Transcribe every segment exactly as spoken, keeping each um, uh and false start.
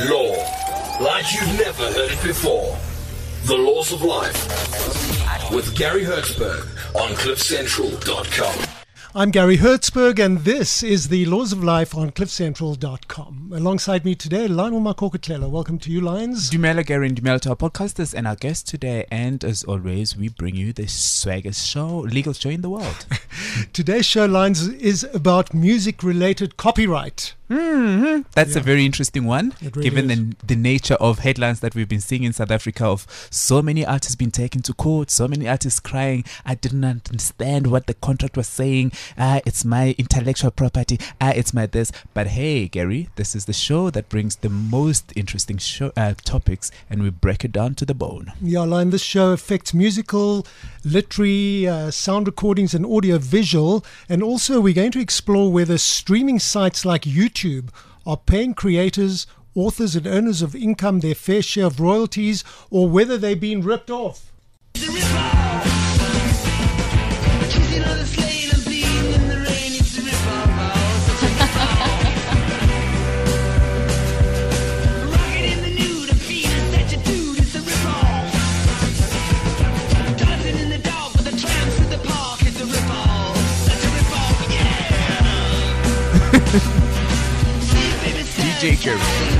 Law, like you've never heard it before. The Laws of Life with Gary Hertzberg on cliff central dot com. I'm Gary Hertzberg, and this is the Laws of Life on cliff central dot com. Alongside me today, Lionel Makokotlela. Welcome to you, Lions. Dumela, Gary, and Dumela to our podcasters and our guests today. And as always, we bring you the swaggest show, legal show in the world. Today's show, Lions, is about music-related copyright. Mm-hmm. That's Yeah. a very interesting one, It really given is. the, the nature of headlines that we've been seeing in South Africa of so many artists being taken to court, so many artists crying, I didn't understand what the contract was saying, ah, it's my intellectual property, ah, it's my this. But hey, Gary, this is the show that brings the most interesting show, uh, topics, and we break it down to the bone. Yeah, Lion, this show affects musical, literary, uh, sound recordings and audio visual. And also we're going to explore whether streaming sites like YouTube are paying creators, authors and owners of income their fair share of royalties, or whether they're being ripped off. D J Jerry.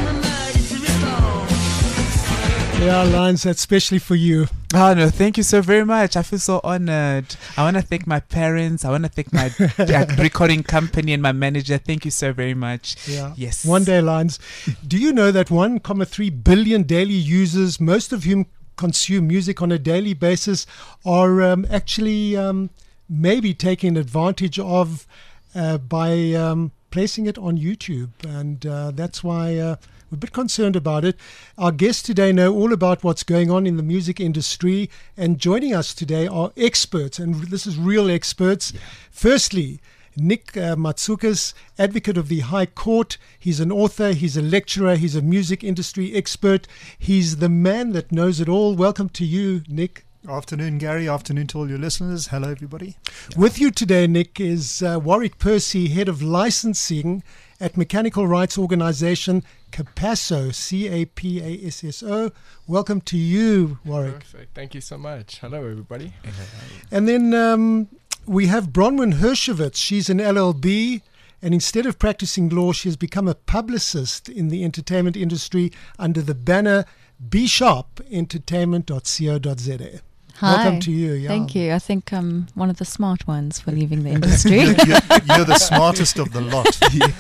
Yeah, Lions, that's especially for you. Oh no, thank you so very much. I feel so honored. I want to thank my parents. I want to thank my uh, recording company and my manager. Thank you so very much. Yeah. Yes. One day, Lions. Do you know that one point three billion daily users, most of whom consume music on a daily basis, are um, actually um, maybe taking advantage of uh, by um, placing it on YouTube? And uh, that's why uh, we're a bit concerned about it. Our guests today know all about what's going on in the music industry, and joining us today are experts, and this is real experts. Yeah. Firstly, Nick uh, Matsoukas, advocate of the High Court. He's an author, he's a lecturer, he's a music industry expert. He's the man that knows it all. Welcome to you, Nick. Afternoon, Gary. Afternoon to all your listeners. Hello, everybody. Yeah. With you today, Nick, is uh, Warwick Percy, head of licensing at mechanical rights organization Capasso, C A P A S S O. Welcome to you, Warwick. Perfect. Thank you so much. Hello, everybody. And then um, we have Bronwyn Hershowitz. She's an L L B, and instead of practicing law, she has become a publicist in the entertainment industry under the banner B Sharp Entertainment dot co dot za. Hi. Welcome to you. Yeah. Thank you. I think I'm one of the smart ones for leaving the industry. you're, you're the smartest of the lot.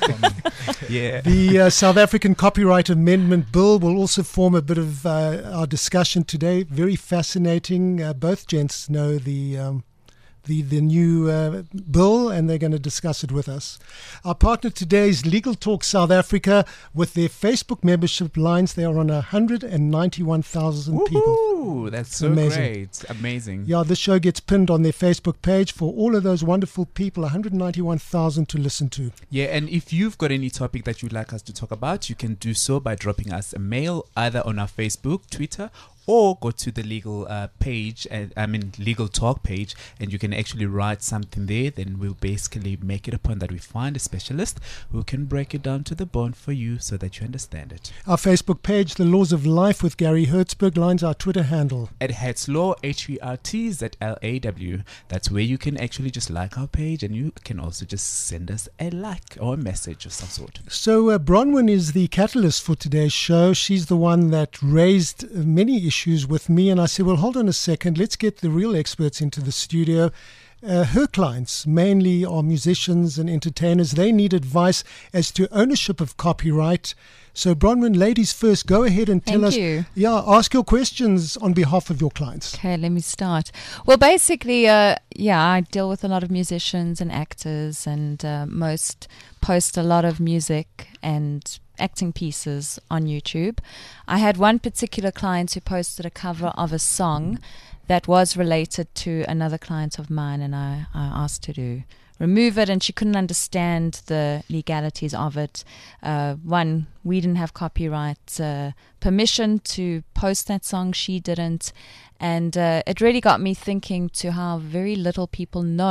Yeah. The uh, South African Copyright Amendment Bill will also form a bit of uh, our discussion today. Very fascinating. Uh, both gents know the um, the the new uh, bill, and they're going to discuss it with us. Our partner today is Legal Talk South Africa. With their Facebook membership lines, they are on one hundred ninety-one thousand people. Ooh, that's so Amazing. great. Amazing. Yeah, this show gets pinned on their Facebook page for all of those wonderful people, one hundred ninety-one thousand to listen to. Yeah, and if you've got any topic that you'd like us to talk about, you can do so by dropping us a mail either on our Facebook, Twitter, or go to the legal uh, page, and I mean legal talk page, and you can actually write something there. Then we'll basically make it a point that we find a specialist who can break it down to the bone for you so that you understand it. Our Facebook page, The Laws of Life with Gary Hertzberg, lines our Twitter handle. At Hertzlaw, H E R T Z L A W. That's where you can actually just like our page, and you can also just send us a like or a message of some sort. So uh, Bronwyn is the catalyst for today's show. She's the one that raised many issues issues with me, and I said, well, hold on a second, let's get the real experts into the studio. Uh, her clients mainly are musicians and entertainers. They need advice as to ownership of copyright. So Bronwyn, ladies first, go ahead and tell Thank us. you. Yeah, ask your questions on behalf of your clients. Okay, let me start. Well, basically, uh, yeah, I deal with a lot of musicians and actors, and uh, most post a lot of music and acting pieces on YouTube. I had one particular client who posted a cover of a song that was related to another client of mine, and I, I asked her to remove it, and she couldn't understand the legalities of it. Uh, one, we didn't have copyright uh, permission to post that song. She didn't. And uh, it really got me thinking to how very little people know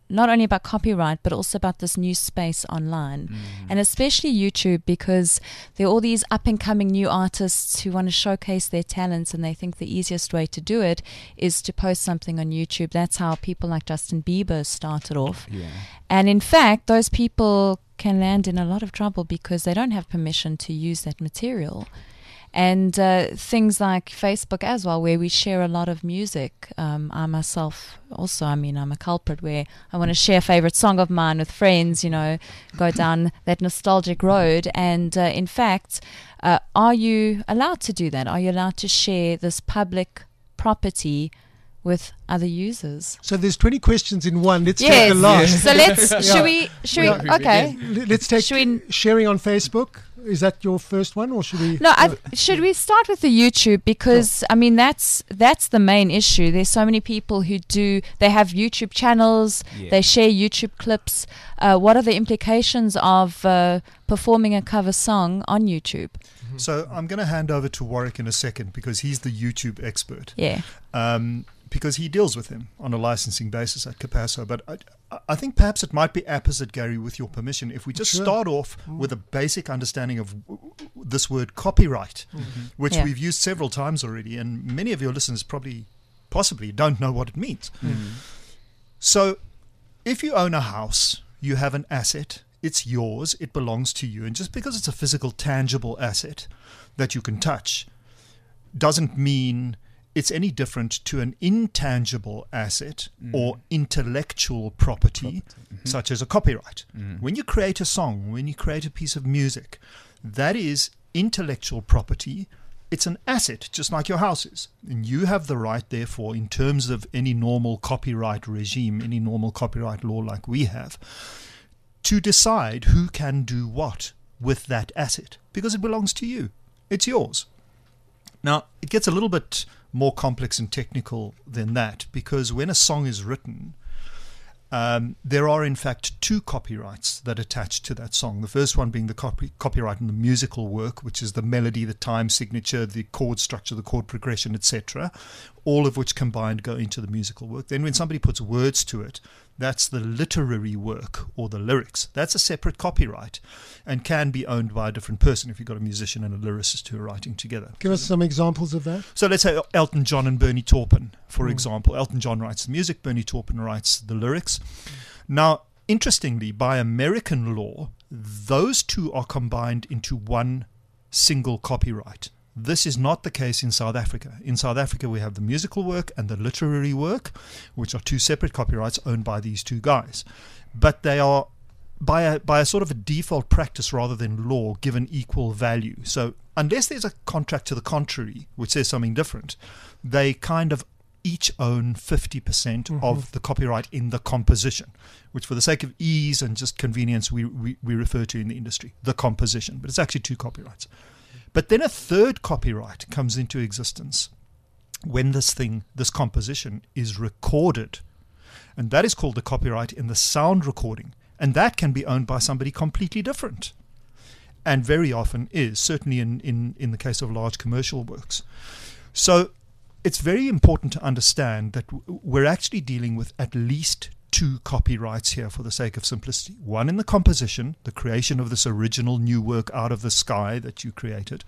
not only about copyright, but also about this new space online, and especially YouTube, because there are all these up-and-coming new artists who want to showcase their talents, and they think the easiest way to do it is to post something on YouTube. That's how people like Justin Bieber started off. Yeah. And in fact, those people can land in a lot of trouble because they don't have permission to use that material. And uh, things like Facebook as well, where we share a lot of music. Um, I myself also, I mean, I'm a culprit where I want to share a favorite song of mine with friends, you know, go down that nostalgic road. And uh, in fact, uh, are you allowed to do that? Are you allowed to share this public property with other users? So there's twenty questions in one. Let's Yes. take the last. So let's, Yeah. should we, should we, Yeah. okay. L- Let's take Should we- sharing on Facebook. Is that your first one, or should we? No, I, should we start with the YouTube, because I mean that's that's the main issue. There's so many people who do they have YouTube channels, Yeah. they share YouTube clips. Uh, what are the implications of uh, performing a cover song on YouTube? So I'm going to hand over to Warwick in a second because he's the YouTube expert. Yeah, Um, because he deals with him on a licensing basis at Capasso. But I, I think perhaps it might be apposite, Gary, with your permission, if we just Sure. start off with a basic understanding of w- w- this word copyright, which Yeah. we've used several times already, and many of your listeners probably, possibly, don't know what it means. So if you own a house, you have an asset, it's yours, it belongs to you. And just because it's a physical, tangible asset that you can touch doesn't mean it's any different to an intangible asset or intellectual property, such as a copyright. When you create a song, when you create a piece of music, that is intellectual property. It's an asset, just like your house is. And you have the right, therefore, in terms of any normal copyright regime, any normal copyright law like we have, to decide who can do what with that asset, because it belongs to you. It's yours. Now, it gets a little bit more complex and technical than that, because when a song is written, um, there are in fact two copyrights that attach to that song. The first one being the copy, copyright in the musical work, which is the melody, the time signature, the chord structure, the chord progression, et cetera, all of which combined go into the musical work. Then when somebody puts words to it, that's the literary work or the lyrics. That's a separate copyright and can be owned by a different person if you've got a musician and a lyricist who are writing together. Give us some examples of that. So let's say Elton John and Bernie Taupin, for example. Elton John writes the music, Bernie Taupin writes the lyrics. Now, interestingly, by American law, those two are combined into one single copyright. This is not the case in South Africa. In South Africa, we have the musical work and the literary work, which are two separate copyrights owned by these two guys. But they are, by a, by a sort of a default practice rather than law, given equal value. So unless there's a contract to the contrary, which says something different, they kind of each own fifty percent of the copyright in the composition, which for the sake of ease and just convenience, we, we, we refer to in the industry, the composition. But it's actually two copyrights. But then a third copyright comes into existence when this thing, this composition is recorded. And that is called the copyright in the sound recording. And that can be owned by somebody completely different. And very often is, certainly in, in, in the case of large commercial works. So it's very important to understand that w- we're actually dealing with at least two copyrights here for the sake of simplicity. One in the composition, the creation of this original new work out of the sky that you created,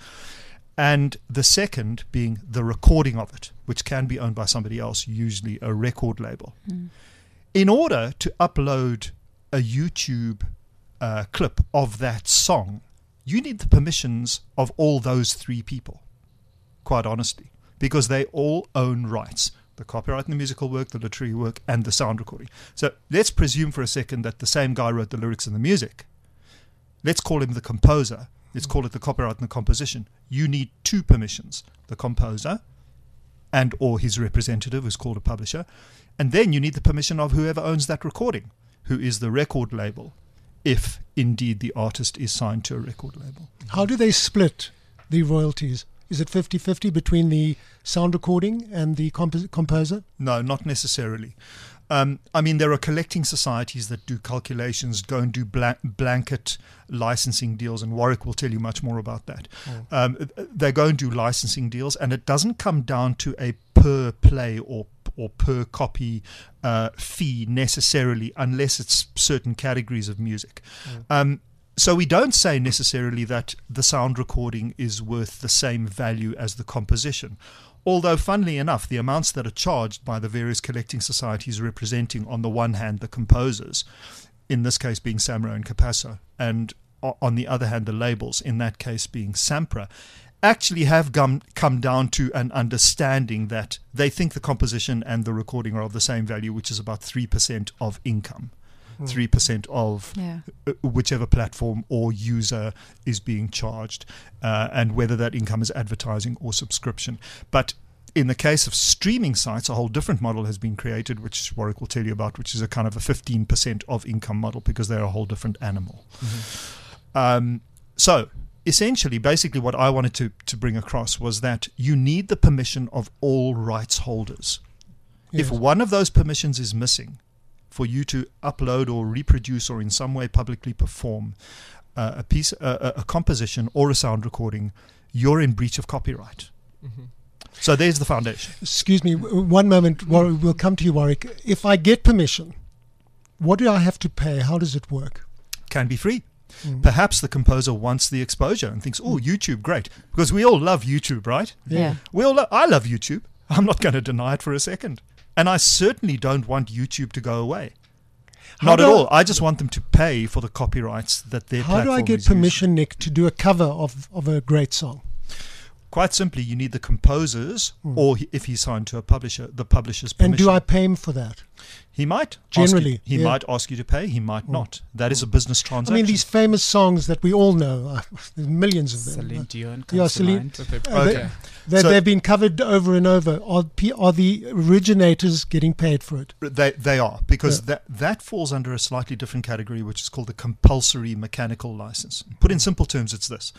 and the second being the recording of it, which can be owned by somebody else, usually a record label. Mm. In order to upload a YouTube uh, clip of that song, you need the permissions of all those three people, quite honestly, because they all own rights. The copyright in the musical work, the literary work, and the sound recording. So let's presume for a second that the same guy wrote the lyrics and the music. Let's call him the composer. Let's call it the copyright and the composition. You need two permissions, the composer and or his representative, who's called a publisher. And then you need the permission of whoever owns that recording, who is the record label, if indeed the artist is signed to a record label. How do they split the royalties? Is it fifty-fifty between the sound recording and the compo- composer? No, not necessarily. Um, I mean, there are collecting societies that do calculations, go and do blan- blanket licensing deals, and Warwick will tell you much more about that. Oh. Um, they go and do licensing deals, and it doesn't come down to a per play or or per copy uh, fee necessarily, unless it's certain categories of music. Mm. Um, so we don't say necessarily that the sound recording is worth the same value as the composition. Although, funnily enough, the amounts that are charged by the various collecting societies representing, on the one hand, the composers, in this case being Samro and Capasso, and o- on the other hand, the labels, in that case being Sampra, actually have come, come down to an understanding that they think the composition and the recording are of the same value, which is about three percent of income. three percent of Yeah. uh, whichever platform or user is being charged, uh, and whether that income is advertising or subscription. But in the case of streaming sites, a whole different model has been created, which Warwick will tell you about, which is a kind of a fifteen percent of income model, because they're a whole different animal. Mm-hmm. Um, so essentially, basically what I wanted to, to bring across was that you need the permission of all rights holders. Yes. If one of those permissions is missing, for you to upload or reproduce or in some way publicly perform uh, a piece, uh, a composition or a sound recording, you're in breach of copyright. Mm-hmm. So there's the foundation. Excuse me, w- one moment. War- We'll come to you, Warwick. If I get permission, what do I have to pay? How does it work? Can be free. Mm. Perhaps the composer wants the exposure and thinks, oh, YouTube, great. Because we all love YouTube, right? Yeah. We all lo- I love YouTube. I'm not going to deny it for a second. And I certainly don't want YouTube to go away. How Not do at I- all. I just want them to pay for the copyrights that their How do platform I get is using. permission, Nick, to do a cover of, of a great song? Quite simply, you need the composers, Mm. or he- if he's signed to a publisher, the publisher's permission. And do I pay him for that? He might Generally, ask you, he yeah. might ask you to pay. He might Mm. not. That is a business I transaction. mean, these famous songs that we all know, uh, there's millions of them. Celine Dion Yeah, comes to Celine- mind. But they- Uh, they- okay. They, So- they've been covered over and over. Are, pe- are the originators getting paid for it? They they are, because Yeah. that that falls under a slightly different category, which is called the compulsory mechanical license. Put in simple terms, it's this: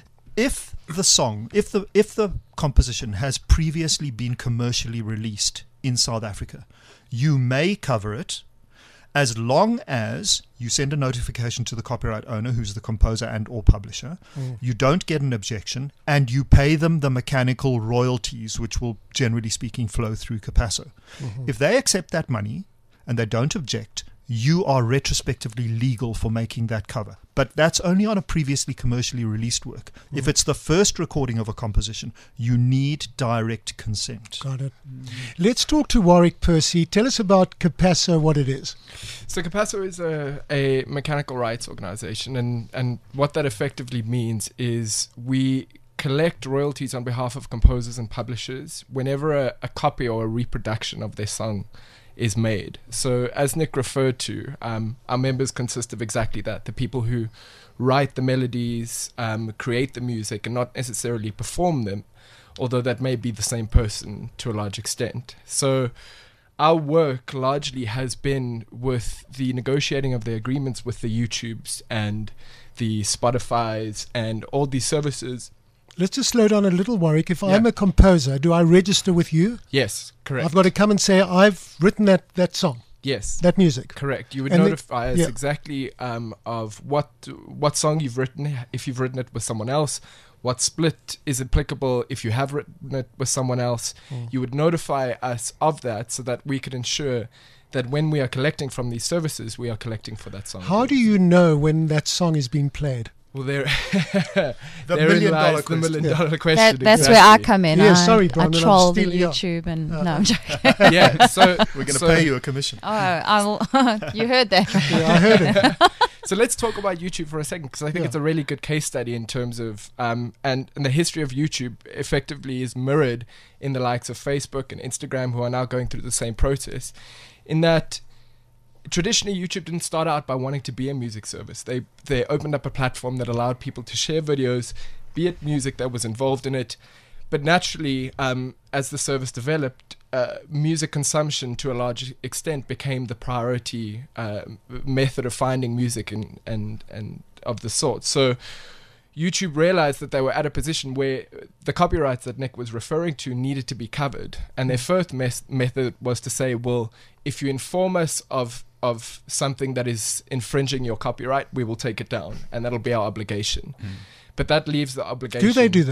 if the song, if the if the composition has previously been commercially released in South Africa, you may cover it, as long as you send a notification to the copyright owner, who's the composer and or publisher, Mm. you don't get an objection, and you pay them the mechanical royalties, which will, generally speaking, flow through Capasso. Mhm. If they accept that money and they don't object, you are retrospectively legal for making that cover. But that's only on a previously commercially released work. If it's the first recording of a composition, you need direct consent. Got it. Let's talk to Warwick Percy. Tell us about Capasso, what it is. So Capasso is a, a mechanical rights organization, and, and what that effectively means is we collect royalties on behalf of composers and publishers whenever a, a copy or a reproduction of their song is made. So as Nick referred to, um, our members consist of exactly that, the people who write the melodies, um, create the music, and not necessarily perform them, although that may be the same person to a large extent. So our work largely has been with the negotiating of the agreements with the YouTubes and the Spotifys and all these services. Let's just slow down a little, Warwick. If I'm Yeah. a composer, do I register with you? Yes, correct. I've got to come and say, I've written that, that song, yes, that music. correct. You would And the- notify us yeah. exactly um, of what what song you've written, if you've written it with someone else, what split is applicable if you have written it with someone else. Mm. You would notify us of that so that we could ensure that when we are collecting from these services, we are collecting for that song. How do you know when that song is being played? Well, there, The therein million lies dollar the question. million Yeah. dollar question. That, that's where I exactly. come in. Yeah, I, sorry, I Brandon, I'm troll the stealing- yeah. YouTube and Uh, no, I'm joking. Yeah, so We're going to so, pay you a commission. Oh, I will. You heard that. Yeah, I heard it. So let's talk about YouTube for a second, because I think Yeah. it's a really good case study in terms of um and, and the history of YouTube effectively is mirrored in the likes of Facebook and Instagram, who are now going through the same process, in that traditionally YouTube didn't start out by wanting to be a music service. They they opened up a platform that allowed people to share videos, be it music that was involved in it. But naturally, um, as the service developed, uh, music consumption to a large extent became the priority uh, method of finding music and, and, and of the sort. So YouTube realized that they were at a position where the copyrights that Nick was referring to needed to be covered. And their first mes- method was to say, well, if you inform us of of something that is infringing your copyright, we will take it down, and that'll be our obligation. Mm. But that leaves the obligation. Do they do that?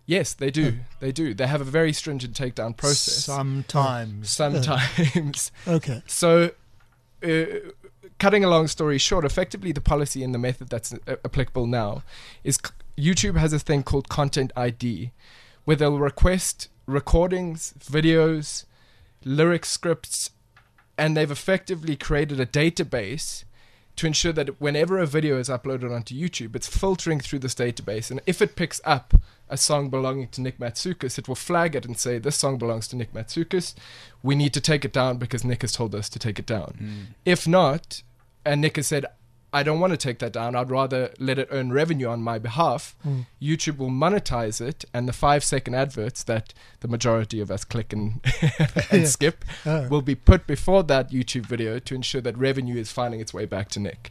Yes, they do. They do. They have a very stringent takedown process. Sometimes. Sometimes. Okay. So, uh, cutting a long story short, effectively the policy and the method that's uh, applicable now is c- YouTube has a thing called Content I D, where they'll request recordings, videos, lyric scripts, and they've effectively created a database to ensure that whenever a video is uploaded onto YouTube, it's filtering through this database. And if it picks up a song belonging to Nick Matsoukas, it will flag it and say, this song belongs to Nick Matsoukas. We need to take it down because Nick has told us to take it down. Mm. If not, and Nick has said, I don't want to take that down, I'd rather let it earn revenue on my behalf, Mm. YouTube will monetize it, and the five second adverts that the majority of us click and, and Yeah. skip Oh. will be put before that YouTube video to ensure that revenue is finding its way back to Nick.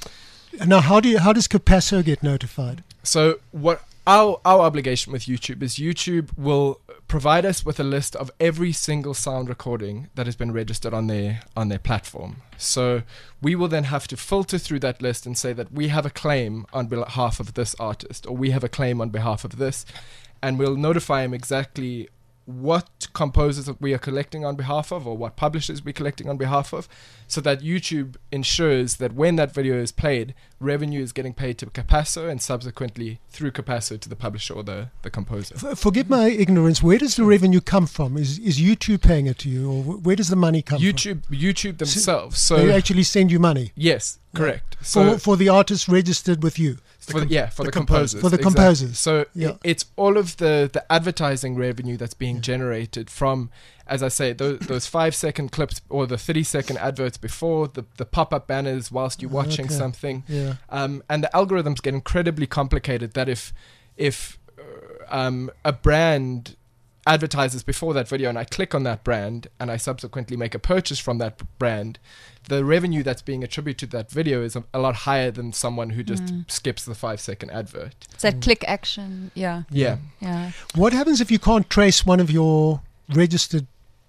Now, how do you, how does Capasso get notified? So what our our obligation with YouTube is YouTube will provide us with a list of every single sound recording that has been registered on their on their platform. So we will then have to filter through that list and say that we have a claim on behalf of this artist, or we have a claim on behalf of this, and we'll notify him exactly what composers that we are collecting on behalf of, or what publishers we're collecting on behalf of, so that YouTube ensures that when that video is played, revenue is getting paid to Capasso and subsequently through Capasso to the publisher or the, the composer. F- forgive my ignorance. Where does the revenue come from? Is is YouTube paying it to you, or wh- where does the money come YouTube YouTube themselves. from? So They actually send you money yes, correct. So for for the artists registered with you. for the, yeah, for the the, composers. composers. For the exactly. composers. So Yeah. i- it's all of the, the advertising revenue that's being generated from, as I say, those, those five second clips or the thirty second adverts before, the, the pop up banners whilst you're watching Okay. something. Yeah. Um, and the algorithms get incredibly complicated that if, if uh, um, a brand advertises before that video and I click on that brand and I subsequently make a purchase from that b- brand, the revenue that's being attributed to that video is a, a lot higher than someone who just Mm. skips the five second advert. It's that click action. Yeah. Yeah. Yeah. What happens if you can't trace one of your registered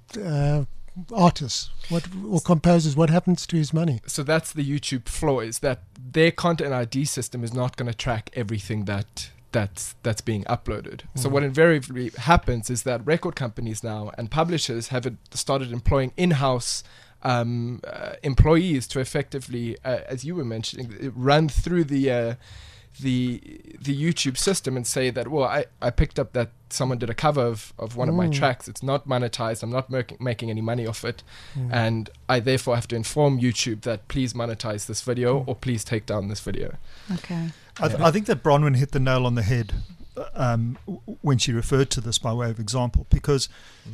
uh, artists, what or composers? What happens to his money? So that's the YouTube flaw, is that their content I D system is not going to track everything that that's that's being uploaded. So what invariably happens is that record companies now and publishers have it- started employing in-house um, uh, employees to effectively, uh, as you were mentioning, uh, run through the uh, the the YouTube system and say that, well, I, I picked up that someone did a cover of, of one of my Mm. tracks. It's not monetized. I'm not making making any money off it. Mm. And I therefore have to inform YouTube that please monetize this video or please take down this video. Okay. I, th- I think that Bronwyn hit the nail on the head um, w- when she referred to this by way of example, because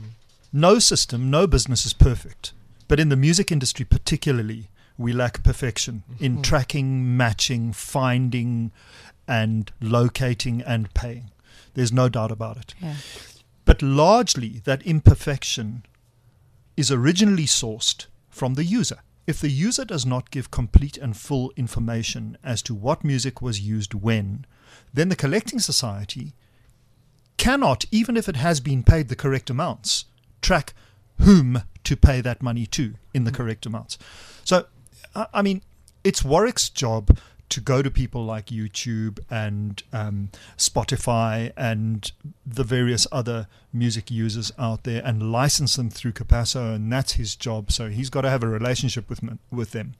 no system, no business is perfect. But in the music industry particularly, we lack perfection in Mhm. tracking, matching, finding, and locating and paying. There's no doubt about it. Yeah. But largely, that imperfection is originally sourced from the user. If the user does not give complete and full information as to what music was used when, then the collecting society cannot, even if it has been paid the correct amounts, track whom to pay that money to in the correct amounts. So, I I mean, it's Warwick's job to go to people like YouTube and um, Spotify and the various other music users out there and license them through Capasso, and that's his job. So he's got to have a relationship with them, with them.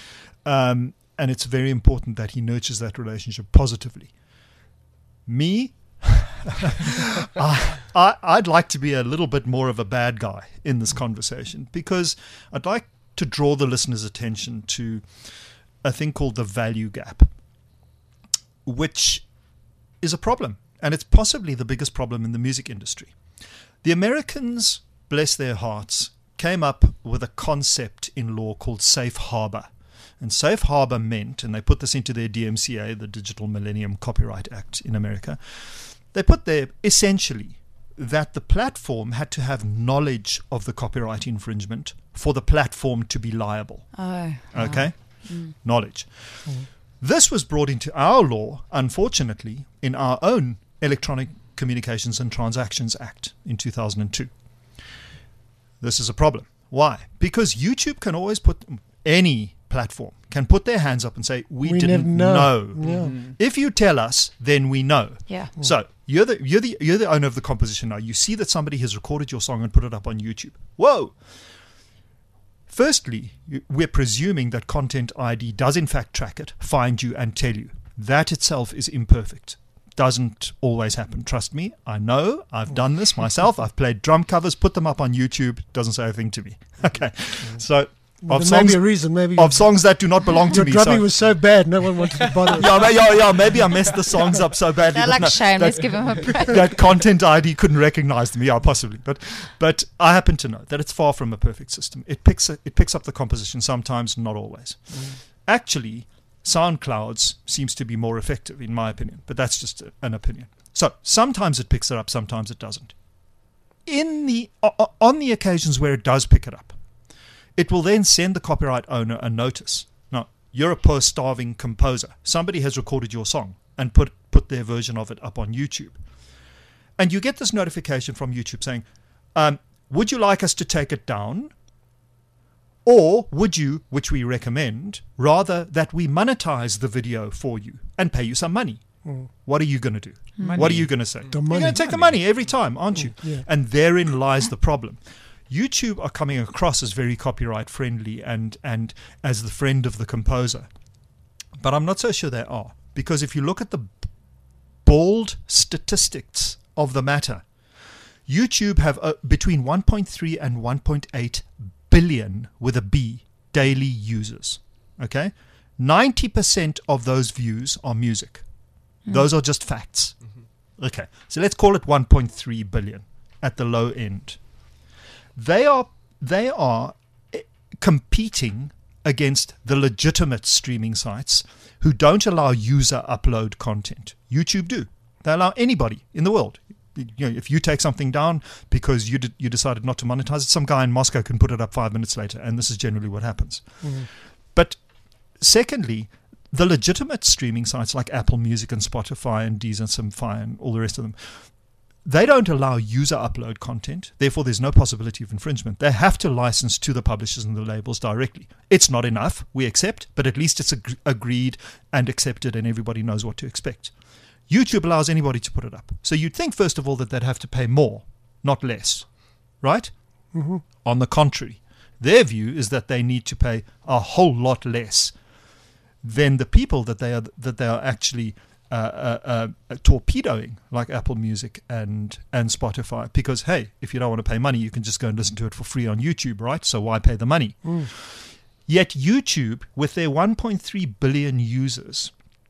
Um, and it's very important that he nurtures that relationship positively. Me, I, I, I'd like to be a little bit more of a bad guy in this conversation, because I'd like to draw the listener's attention to a thing called the value gap, which is a problem, and it's possibly the biggest problem in the music industry. The Americans, bless their hearts, came up with a concept in law called safe harbor. And safe harbor meant, and they put this into their D M C A, the Digital Millennium Copyright Act in America, they put there essentially that the platform had to have knowledge of the copyright infringement for the platform to be liable. Oh. Okay? Mm. Knowledge. This was brought into our law, unfortunately, in our own Electronic Communications and Transactions Act in two thousand two. This is a problem. Why? Because YouTube can always put, any platform can put their hands up and say, we, We didn't never know. know. Yeah. Mm. If you tell us, then we know. Yeah. So you're the you're the you're the owner of the composition now. You see that somebody has recorded your song and put it up on YouTube. Whoa! Firstly, you- we're presuming that Content I D does in fact track it, find you, and tell you. That itself is imperfect. Doesn't always happen. Trust me, I know. I've done this myself. I've played drum covers, put them up on YouTube. Doesn't say a thing to me. Okay, so Well, of there may songs be a reason. Maybe of songs that do not belong to your me. drumming so- was so bad, no one wanted to bother. yeah, ma- yeah, yeah, maybe I messed the songs up so badly. They're that like, no- shame, that- let's give him a break. that Content I D couldn't recognize me, yeah, possibly. But but I happen to know that it's far from a perfect system. It picks it picks up the composition sometimes, not always. Actually, SoundClouds seems to be more effective, in my opinion. But that's just a, an opinion. So sometimes it picks it up, sometimes it doesn't. In the o- on the occasions where it does pick it up, it will then send the copyright owner a notice. Now, you're a poor starving composer. Somebody has recorded your song and put put their version of it up on YouTube. And you get this notification from YouTube saying, um, would you like us to take it down? Or would you, which we recommend, rather that we monetize the video for you and pay you some money? Mm. What are you going to do? Money. What are you going to say? The You're money. going to take the money every time, aren't you? Yeah. And therein lies the problem. YouTube are coming across as very copyright friendly and, and as the friend of the composer. But I'm not so sure they are. Because if you look at the b- bald statistics of the matter, YouTube have uh, between one point three and one point eight billion with a B daily users. Okay? ninety percent of those views are music. Those are just facts. Okay. So let's call it one point three billion at the low end. They are they are eh, competing against the legitimate streaming sites who don't allow user upload content. YouTube do. They allow anybody in the world. You know, if you take something down because you did, you decided not to monetize it, some guy in Moscow can put it up five minutes later, and this is generally what happens. Mm. But secondly, the legitimate streaming sites like Apple Music and Spotify and Deezer and Simfy and all the rest of them, they don't allow user upload content. Therefore, there's no possibility of infringement. They have to license to the publishers and the labels directly. It's not enough, we accept, but at least it's ag- agreed and accepted and everybody knows what to expect. YouTube allows anybody to put it up. So you'd think, first of all, that they'd have to pay more, not less, right? Mm-hmm. On the contrary, their view is that they need to pay a whole lot less than the people that they are that they are actually uh, uh, uh, torpedoing, like Apple Music and and Spotify. Because hey, if you don't want to pay money, you can just go and listen to it for free on YouTube, right? So why pay the money? Mm. Yet YouTube, with their one point three billion users,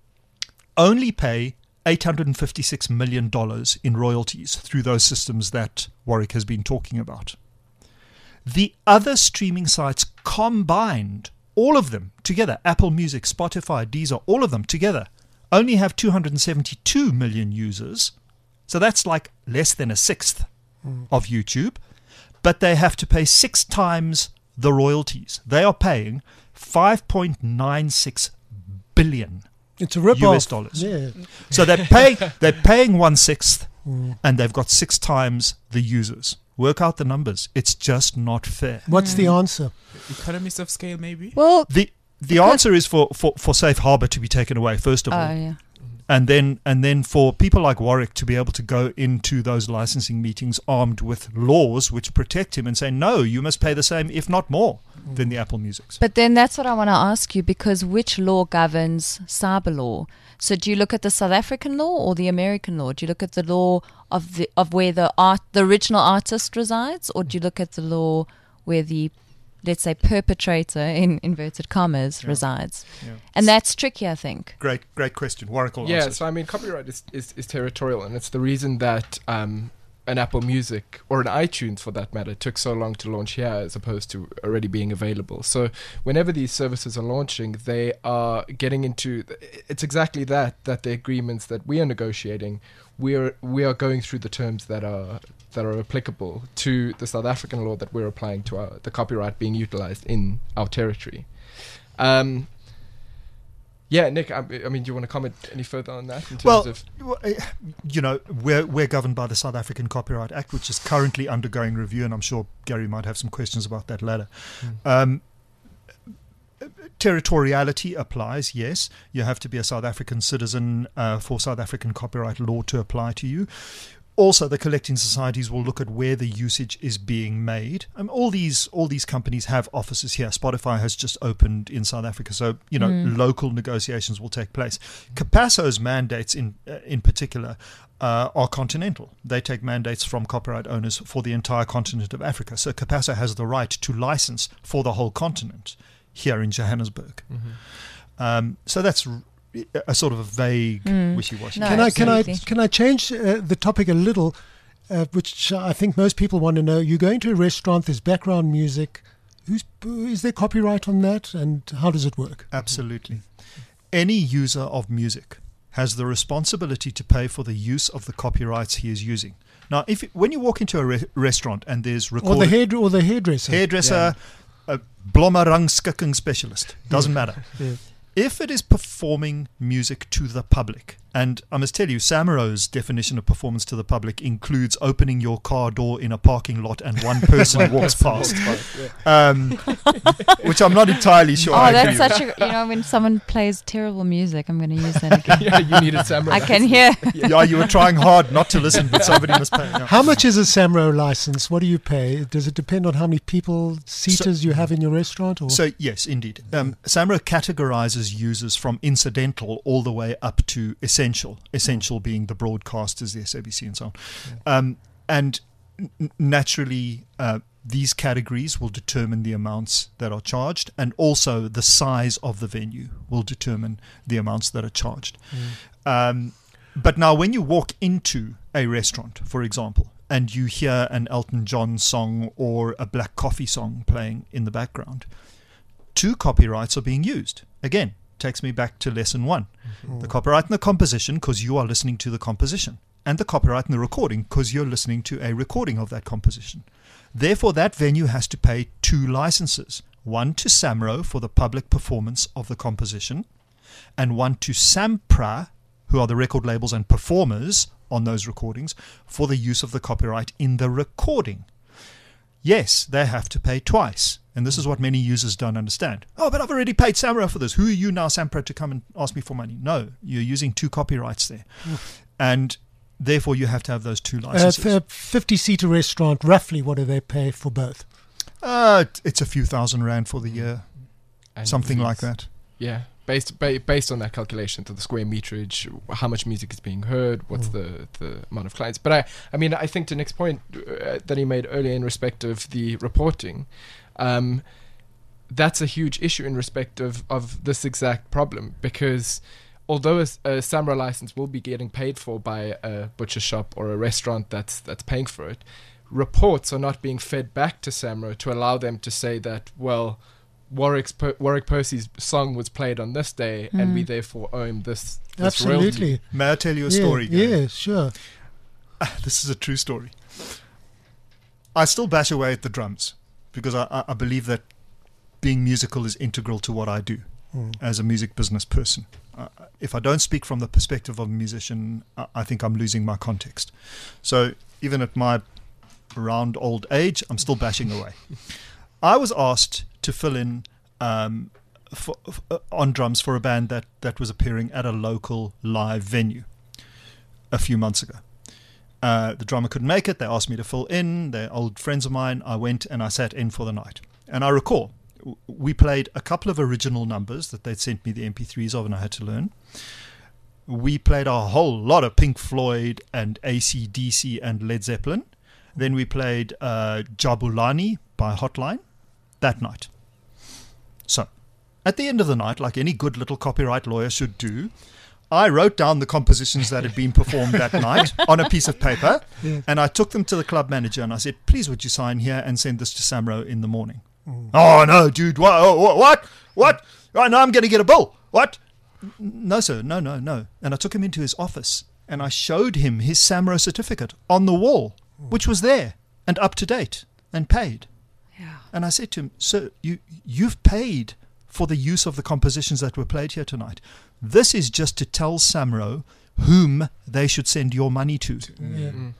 only pay eight hundred fifty-six million dollars in royalties through those systems that Warwick has been talking about. The other streaming sites combined, all of them together, Apple Music, Spotify, Deezer, all of them together, only have two hundred seventy-two million users. So that's like less than a sixth Mm. of YouTube. But they have to pay six times the royalties. They are paying five point nine six billion It's a rip U S off. dollars. Yeah. So they're paying they're paying one sixth, Mm. and they've got six times the users. Work out the numbers. It's just not fair. What's the answer? Economies of scale, maybe. Well, The the answer is for, for, for Safe Harbor to be taken away, first of oh all. yeah. And then and then for people like Warwick to be able to go into those licensing meetings armed with laws which protect him and say, no, you must pay the same, if not more, than the Apple Musics. But then that's what I want to ask you, because which law governs cyber law? So do you look at the South African law or the American law? Do you look at the law of the of where the art the original artist resides, or do you look at the law where the, let's say, perpetrator in inverted commas Yeah. resides? Yeah. And that's tricky, I think. Great, great question. Warwick will Yeah, answer. so I mean, copyright is, is, is territorial, and it's the reason that um, an Apple Music or an iTunes, for that matter, took so long to launch here as opposed to already being available. So whenever these services are launching, they are getting into. It's exactly that that the agreements that we are negotiating, we are we are going through the terms that are that are applicable to the South African law that we're applying to our, the copyright being utilized in our territory. Um, Yeah, Nick, I, I mean, do you want to comment any further on that in terms Well, of... you know, we're we're governed by the South African Copyright Act, which is currently undergoing review, and I'm sure Gary might have some questions about that later. Mm. Um, territoriality applies, yes. You have to be a South African citizen uh, for South African copyright law to apply to you. Also, the collecting societies will look at where the usage is being made. Um, all these all these companies have offices here. Spotify has just opened in South Africa, so you know Mm. local negotiations will take place. Capasso's mandates, in uh, in particular, uh, are continental. They take mandates from copyright owners for the entire continent of Africa. So Capasso has the right to license for the whole continent here in Johannesburg. Um, so that's r- a sort of a vague, Mm. wishy-washy. No, Can I can I absolutely. can I change uh, the topic a little, uh, which I think most people want to know? You go into a restaurant, there's background music. Who's is there copyright on that, and how does it work? Absolutely. Any user of music has the responsibility to pay for the use of the copyrights he is using. Now, if when you walk into a re- restaurant and there's Or the recorded hair or the hairdresser. hairdresser, a blommerangskikking specialist, doesn't matter. Yeah. If it is performing music to the public, and I must tell you, Samaro's definition of performance to the public includes opening your car door in a parking lot and one person walks past, um, which I'm not entirely sure Oh, I agree that's with. such a, you know, when someone plays terrible music, I'm going to use that again. Yeah, you needed samurai. I can hear. Yeah, you were trying hard not to listen, but somebody must pay. Yeah. How much is a Samro license? What do you pay? Does it depend on how many people, seaters you have in your restaurant? Or So yes, indeed. Um, Samro categorizes users from incidental all the way up to essential. Essential being the broadcasters, the S A B C and so on. Um, and n- naturally, uh, these categories will determine the amounts that are charged, and also the size of the venue will determine the amounts that are charged. Um, but now, when you walk into a restaurant, for example, and you hear an Elton John song or a Black Coffee song playing in the background, two copyrights are being used. Again, takes me back to lesson one. The copyright in the composition, because you are listening to the composition, and the copyright in the recording, because you're listening to a recording of that composition. Therefore, that venue has to pay two licenses, one to Samro for the public performance of the composition, and one to Sampra, who are the record labels and performers on those recordings, for the use of the copyright in the recording. Yes, they have to pay twice. And this is what many users don't understand. Oh, but I've already paid Samra for this. Who are you now, Sampra, to come and ask me for money? No, you're using two copyrights there. And therefore, you have to have those two a licenses. f- a fifty-seater restaurant, roughly what do they pay for both? Uh, t- it's a few thousand rand for the year, And something like fees. that. Yeah, based ba- based on that calculation to the square meterage, how much music is being heard, what's the, the amount of clients. But I, I mean, I think to Nick's point uh, that he made earlier in respect of the reporting, um, that's a huge issue in respect of, of this exact problem, because although a, a Samra license will be getting paid for by a butcher shop or a restaurant that's that's paying for it, reports are not being fed back to Samra to allow them to say that, well, Warwick's per- Warwick Percy's song was played on this day, and we therefore owe him this, this royalty. Absolutely. May I tell you a Yeah, story? Gary? yeah, sure. This is a true story. I still bash away at the drums because I, I, I believe that being musical is integral to what I do as a music business person. Uh, if I don't speak from the perspective of a musician, I, I think I'm losing my context. So even at my round old age, I'm still bashing away. I was asked to fill in um, for, uh, on drums for a band that, that was appearing at a local live venue a few months ago. Uh, the drummer couldn't make it. They asked me to fill in. They're old friends of mine. I went and I sat in for the night. And I recall w- we played a couple of original numbers that they'd sent me the M P threes of and I had to learn. We played a whole lot of Pink Floyd and A C D C and Led Zeppelin. Then we played uh, Jabulani by Hotline that night. So, at the end of the night, like any good little copyright lawyer should do, I wrote down the compositions that had been performed that night on a piece of paper, Yeah. and I took them to the club manager and I said, please would you sign here and send this to Samro in the morning? Oh, no, dude, what? What? What? what? Right now I'm going to get a bill. What? N- No, sir, no, no, no. And I took him into his office and I showed him his Samro certificate on the wall, which was there and up to date and paid. Yeah. And I said to him, sir, you, you've paid for the use of the compositions that were played here tonight. This is just to tell Samro whom they should send your money to. Yeah. Mm.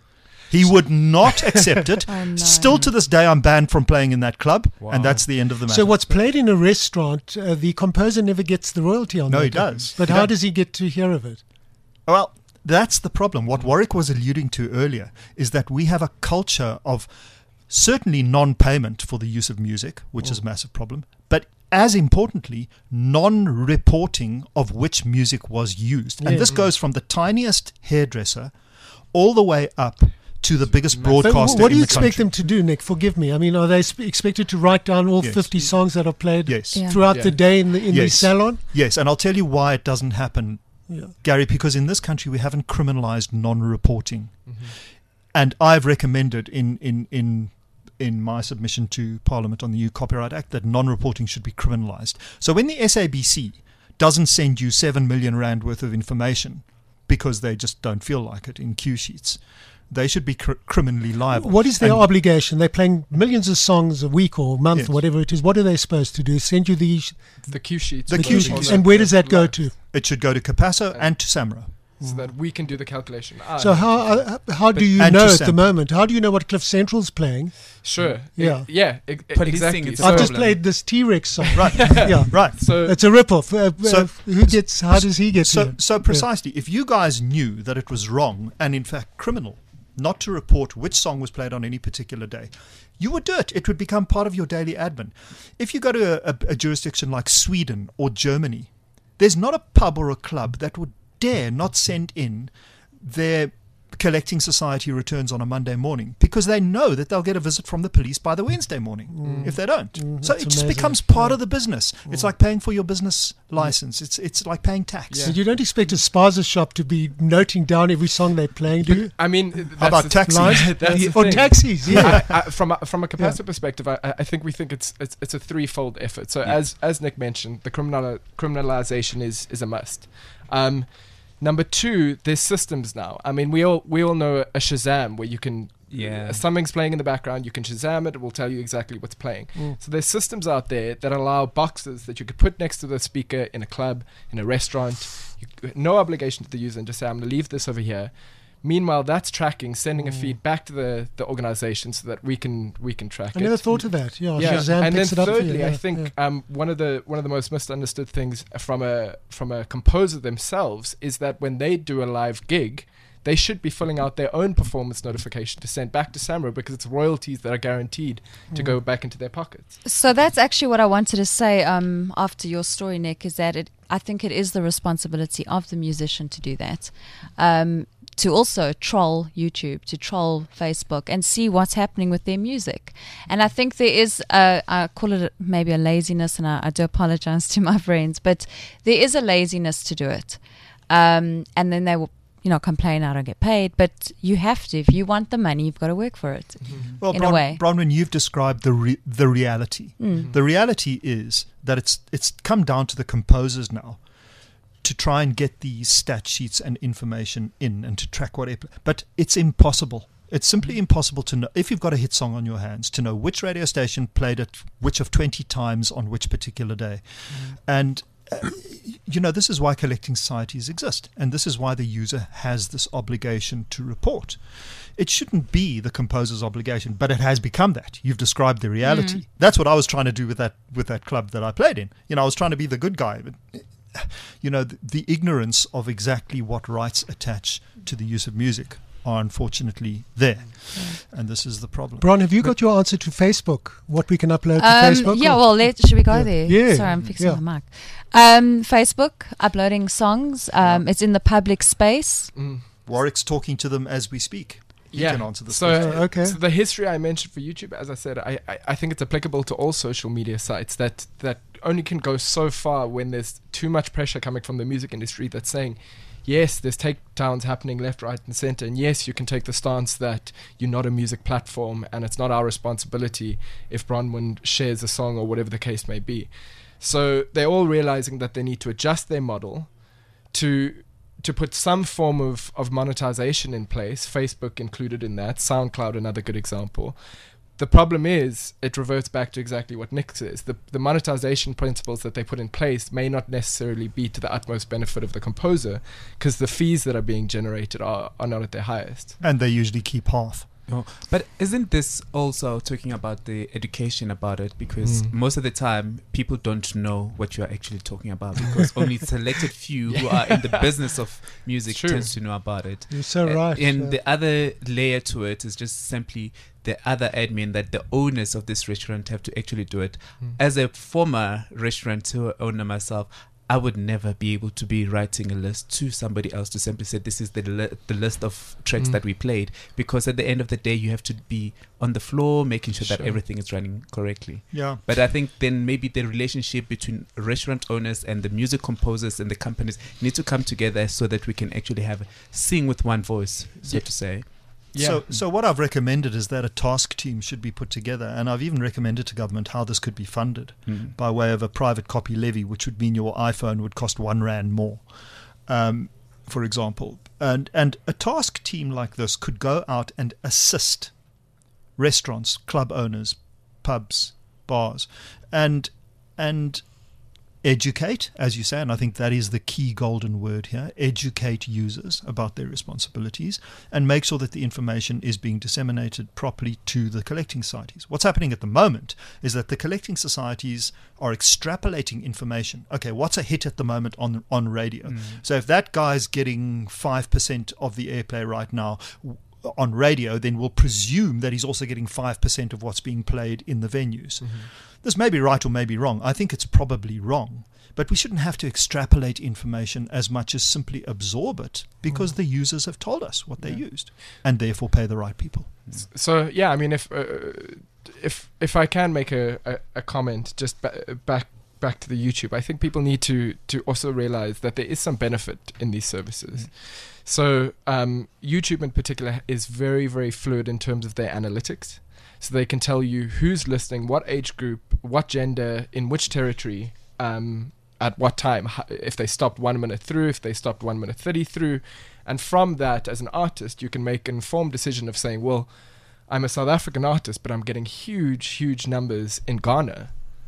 He would not accept it. Oh, no. Still to this day, I'm banned from playing in that club, Wow. and that's the end of the matter. So what's played in a restaurant, uh, the composer never gets the royalty on No, that. he does. But He how does. does he get to hear of it? Well, that's the problem. What Warwick was alluding to earlier is that we have a culture of certainly non-payment for the use of music, which is a massive problem, but as importantly, non-reporting of which music was used. And Yeah. this goes from the tiniest hairdresser all the way up to the biggest But broadcaster wh- what do in you the expect country. them to do, Nick? Forgive me. I mean, are they sp- expected to write down all Yes. fifty songs that are played Yes. Yeah. throughout Yeah. the day in the in the Yes. salon? Yes, and I'll tell you why it doesn't happen, Yeah. Gary, because in this country we haven't criminalized non-reporting. Mm-hmm. And I've recommended in, in, in, in my submission to Parliament on the New Copyright Act that non-reporting should be criminalized. So when the S A B C doesn't send you seven million rand worth of information because they just don't feel like it in cue sheets, they should be cr- criminally liable. What is their And- obligation? They're playing millions of songs a week or a month, Yes. whatever it is. What are they supposed to do? Send you the, The cue sheets. The the cue cue sheets. sheets. And where does that go live, to? It should go to Capasso and to Samra. So that we can do the calculation. Ah, So how uh, how do you And know to at the sample. moment? How do you know what Cliff Central's playing? Sure. Yeah. E- yeah. e- e- Policing exactly. is So, I've just problem. played this T-Rex song. Right. Yeah. Right. so It's a rip-off. Uh, So- uh, who gets? How does he get? So, here? so precisely, if you guys knew that it was wrong and in fact criminal not to report which song was played on any particular day, you would do it. It would become part of your daily admin. If you go to a, a, a jurisdiction like Sweden or Germany, there's not a pub or a club that would dare not send in their collecting society returns on a Monday morning because they know that they'll get a visit from the police by the Wednesday morning if they don't. Mm, so that's it just amazing. becomes part Yeah. of the business. It's like paying for your business license. It's it's like paying tax. Yeah. So you don't expect a spaza shop to be noting down every song they're playing, do you? I mean, that's How about the- taxis? That's the Or thing. taxis, yeah. I, I, from a, from a capacity perspective, I, I think we think it's it's, it's a threefold effort. So as as Nick mentioned, the criminal criminalization is is a must. Um, number two, there's systems now. I mean, we all we all know a Shazam where you can Yeah. uh, something's playing in the background, you can Shazam it, it will tell you exactly what's playing. So there's systems out there that allow boxes that you could put next to the speaker in a club, in a restaurant. You, no obligation to the user, and just say, I'm going to leave this over here. Meanwhile, that's tracking, sending a feed back to the, the organization so that we can we can track I it. never thought of that. Yeah, Yeah, Shazam and then picks it up for you. thirdly, I Yeah, think yeah. um, one of the one of the most misunderstood things from a from a composer themselves is that when they do a live gig, they should be filling out their own performance notification to send back to Samra because it's royalties that are guaranteed to Mm. go back into their pockets. So that's actually what I wanted to say um, after your story, Nick, is that it, I think it is the responsibility of the musician to do that. Um, to also troll YouTube, to troll Facebook, and see what's happening with their music. And I think there is, a, I call it maybe a laziness, and I, I do apologize to my friends, but there is a laziness to do it. Um, and then they will, you know, complain, I don't get paid. But you have to. If you want the money, you've got to work for it. Well, in Bron- a way. Bronwyn, you've described the re- the reality. Mm. The reality is that it's it's come down to the composers now to try and get these stat sheets and information in and to track what. Ep- but it's impossible. It's simply impossible to know if you've got a hit song on your hands to know which radio station played it which of twenty times on which particular day, and. Uh, you know, this is why collecting societies exist, and this is why the user has this obligation to report. It shouldn't be the composer's obligation, but it has become that. You've described the reality. Mm. That's what I was trying to do with that with that club that I played in. You know, I was trying to be the good guy, but you know, the, the ignorance of exactly what rights attach to the use of music are unfortunately there, and this is the problem. Bron, have you got your answer to Facebook? What we can upload to Um, Facebook? yeah, or- well, let, should we go Yeah. there? Yeah, Sorry, I'm fixing yeah. the mic. Um, Facebook, uploading songs. Um, It's in the public space. Mm. Warwick's talking to them as we speak. He Yeah. can answer this So, question. Oh, okay. so the history I mentioned for YouTube, as I said, I, I, I think it's applicable to all social media sites that, that only can go so far when there's too much pressure coming from the music industry that's saying, yes, there's takedowns happening left, right, and center, and yes, you can take the stance that you're not a music platform and it's not our responsibility if Bronwyn shares a song or whatever the case may be. So they're all realizing that they need to adjust their model to to put some form of, of monetization in place, Facebook included in that, SoundCloud another good example. the problem is, it reverts back to exactly what Nick says. The the monetization principles that they put in place may not necessarily be to the utmost benefit of the composer, because the fees that are being generated are, are not at their highest. And they usually keep half. Oh, but isn't this also talking about the education about it? Because Mm. most of the time, people don't know what you are actually talking about, because only selected few who are in the business of music It's true. tends to know about it. You're so A- right. And uh, the other layer to it is just simply the other admin that the owners of this restaurant have to actually do it. Mm. As a former restaurateur owner myself, I would never be able to be writing a list to somebody else to simply say this is the li- the list of tracks Mm. that we played, because at the end of the day you have to be on the floor making sure that Sure. everything is running correctly. Yeah. But I think then maybe the relationship between restaurant owners and the music composers and the companies need to come together so that we can actually have sing with one voice, so Yeah. to say. Yeah. So, so what I've recommended is that a task team should be put together, and I've even recommended to government how this could be funded Mm. by way of a private copy levy, which would mean your iPhone would cost one rand more, um, for example. And and a task team like this could go out and assist restaurants, club owners, pubs, bars, and and educate, as you say, and I think that is the key golden word here, educate users about their responsibilities and make sure that the information is being disseminated properly to the collecting societies. What's happening at the moment is that the collecting societies are extrapolating information. Okay, what's a hit at the moment on on radio? Mm. So if that guy's getting five percent of the airplay right now w- on radio, then we'll presume that he's also getting five percent of what's being played in the venues. This may be right or may be wrong. I think it's probably wrong. But we shouldn't have to extrapolate information as much as simply absorb it, because the users have told us what they Yeah. used, and therefore pay the right people. So yeah, I mean, if uh, if if I can make a, a, a comment just ba- back back to the YouTube, I think people need to to also realize that there is some benefit in these services. So um, YouTube in particular is very very fluid in terms of their analytics. So they can tell you who's listening, what age group, what gender, in which territory, um, at what time, ho- if they stopped one minute through, if they stopped one minute thirty through. And from that, as an artist, you can make an informed decision of saying, well, I'm a South African artist, but I'm getting huge, huge numbers in Ghana,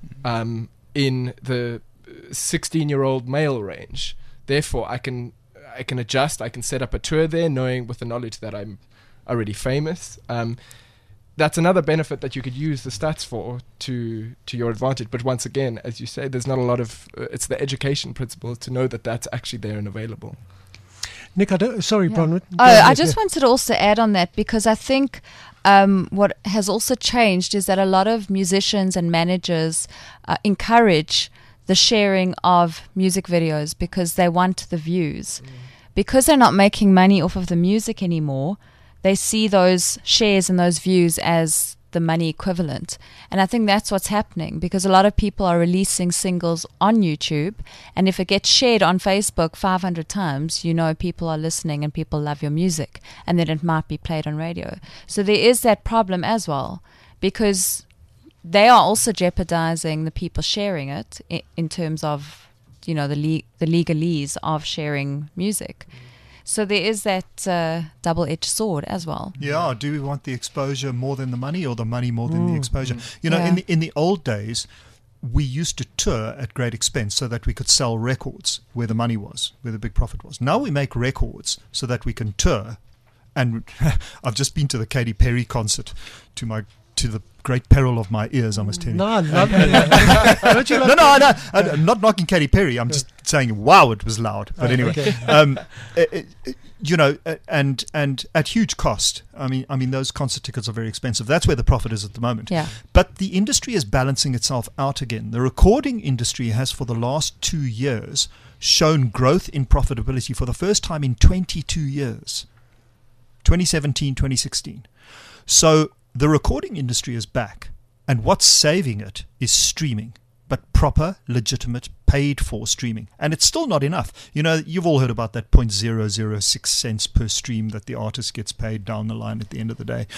um, in the sixteen-year-old male range. Therefore, I can I can adjust, I can set up a tour there, knowing with the knowledge that I'm already famous. Um, that's another benefit that you could use the stats for to to your advantage. But once again, as you say, there's not a lot of uh, it's the education principle to know that that's actually there and available. Nick, I don't, sorry, Yeah. Bronwyn. Oh, I just wanted to also add on that, because I think um, what has also changed is that a lot of musicians and managers uh, encourage the sharing of music videos because they want the views. Because they're not making money off of the music anymore, they see those shares and those views as the money equivalent. And I think that's what's happening, because a lot of people are releasing singles on YouTube, and if it gets shared on Facebook five hundred times, you know people are listening and people love your music, and then it might be played on radio. So there is that problem as well, because they are also jeopardizing the people sharing it in, in terms of, you know, the le- the legalese of sharing music. So there is that uh, double-edged sword as well. Yeah, do we want the exposure more than the money, or the money more than the Mm. exposure? You know, Yeah. in the in the old days, we used to tour at great expense so that we could sell records where the money was, where the big profit was. Now we make records so that we can tour. And I've just been to the Katy Perry concert, to my to the great peril of my ears, I must tell you. No, I love it. Don't you No, love no, no, I- I'm not knocking Katy Perry. I'm just saying, wow, it was loud. But Oh, anyway, okay. um, it, it, it- you know, uh, and and at huge cost. I mean, I mean, those concert tickets are very expensive. That's where the profit is at the moment. Yeah. But the industry is balancing itself out again. The recording industry has, for the last two years, shown growth in profitability for the first time in twenty-two years. twenty seventeen, twenty sixteen. So the recording industry is back, and what's saving it is streaming, but proper, legitimate, paid-for streaming. And it's still not enough. You know, you've all heard about that zero point zero zero six cents per stream that the artist gets paid down the line at the end of the day.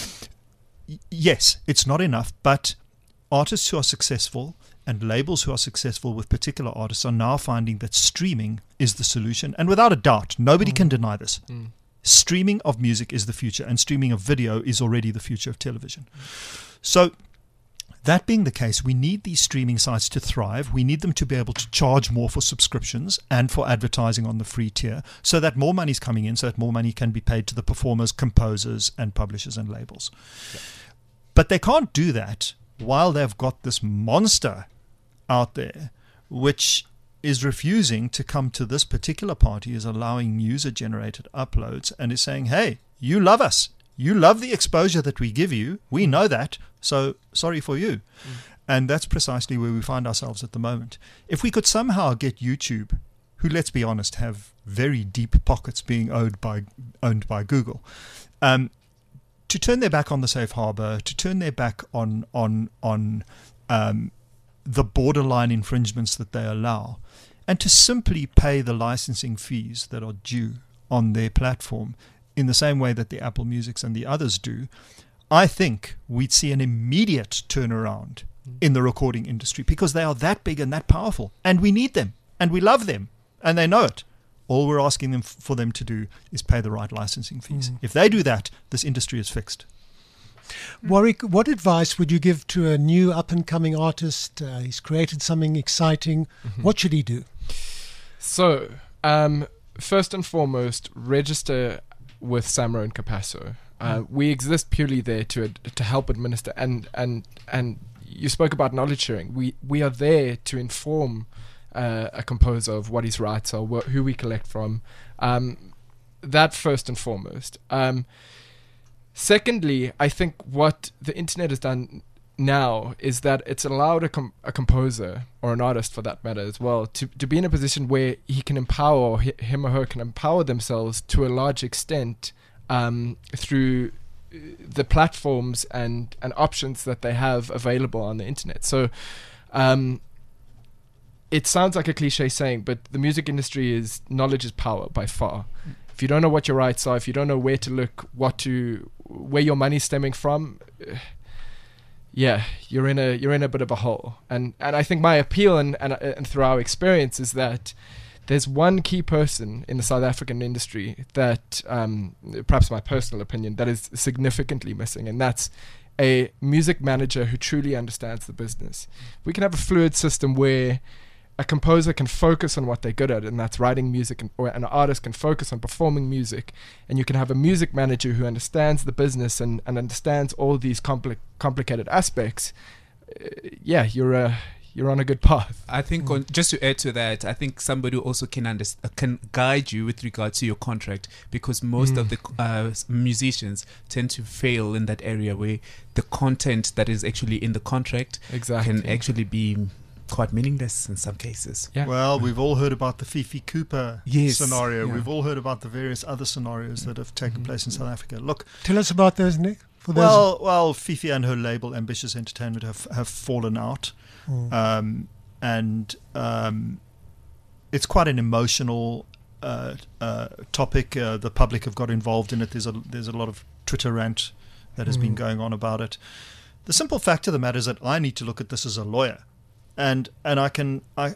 Y- yes, it's not enough, but artists who are successful and labels who are successful with particular artists are now finding that streaming is the solution. And without a doubt, nobody can deny this. Mm. streaming of music is the future, and streaming of video is already the future of television. So that being the case, we need these streaming sites to thrive. We need them to be able to charge more for subscriptions and for advertising on the free tier, so that more money is coming in, so that more money can be paid to the performers, composers, and publishers and labels. Yeah. But they can't do that while they've got this monster out there, which is refusing to come to this particular party, is allowing user-generated uploads, and is saying, hey, you love us. You love the exposure that we give you. We know that. So sorry for you. Mm. And that's precisely where we find ourselves at the moment. If we could somehow get YouTube, who, let's be honest, have very deep pockets being owned by owned by Google, um, to turn their back on the safe harbor, to turn their back on on on um, the borderline infringements that they allow, and to simply pay the licensing fees that are due on their platform, in the same way that the Apple Musics and the others do, I think we'd see an immediate turnaround in the recording industry, because they are that big and that powerful, and we need them, and we love them, and they know it. All we're asking them f- for them to do is pay the right licensing fees. Mm. If they do that, this industry is fixed. Warwick, what advice would you give to a new up-and-coming artist? Uh, he's created something exciting. Mm-hmm. What should he do? So, um, first and foremost, register with Samro and Capasso. Uh, mm. We exist purely there to ad- to help administer, and and and you spoke about knowledge sharing. We we are there to inform uh, a composer of what his rights are, wh- who we collect from. Um, that first and foremost. Um, secondly, I think what the internet has done now is that it's allowed a, com- a composer, or an artist for that matter as well, to, to be in a position where he can empower, or hi- him or her can empower themselves to a large extent um, through the platforms and, and options that they have available on the internet. So um, it sounds like a cliche saying, but the music industry is knowledge is power by far. Mm. If you don't know what your rights are, if you don't know where to look, what to, where your money's stemming from, uh, yeah, you're in a you're in a bit of a hole. And and I think my appeal and, and and through our experience is that there's one key person in the South African industry that, um, perhaps my personal opinion, that is significantly missing, and that's a music manager who truly understands the business. We can have a fluid system where a composer can focus on what they're good at, and that's writing music, and, or an artist can focus on performing music, and you can have a music manager who understands the business and, and understands all these compli- complicated aspects. Uh, yeah, you're a you're on a good path. I think mm. on, just to add to that, I think somebody also can underst- uh, can guide you with regard to your contract, because most mm. of the uh, musicians tend to fail in that area where the content that is actually in the contract exactly. can actually be quite meaningless in some cases. Yeah. Well, we've all heard about the Fifi Cooper yes. scenario. Yeah. We've all heard about the various other scenarios that have taken mm-hmm. place in South Africa. Look, tell us about those, Nick. For those well, well, Fifi and her label Ambitious Entertainment have have fallen out, mm. um, and um, it's quite an emotional uh, uh, topic. Uh, the public have got involved in it. There's a there's a lot of Twitter rant that has mm. been going on about it. The simple fact of the matter is that I need to look at this as a lawyer. And and I can I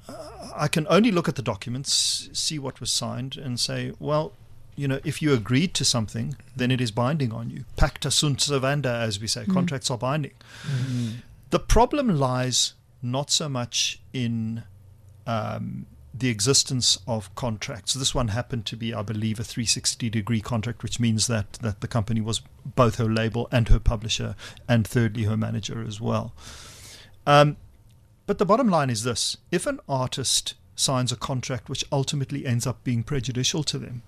I can only look at the documents, see what was signed, and say, well, you know, if you agreed to something, then it is binding on you. Pacta sunt servanda, as we say, mm. contracts are binding. Mm. The problem lies not so much in um, the existence of contracts. This one happened to be, I believe, a three sixty degree contract, which means that that the company was both her label and her publisher, and thirdly her manager as well. Um, But the bottom line is this: if an artist signs a contract which ultimately ends up being prejudicial to them,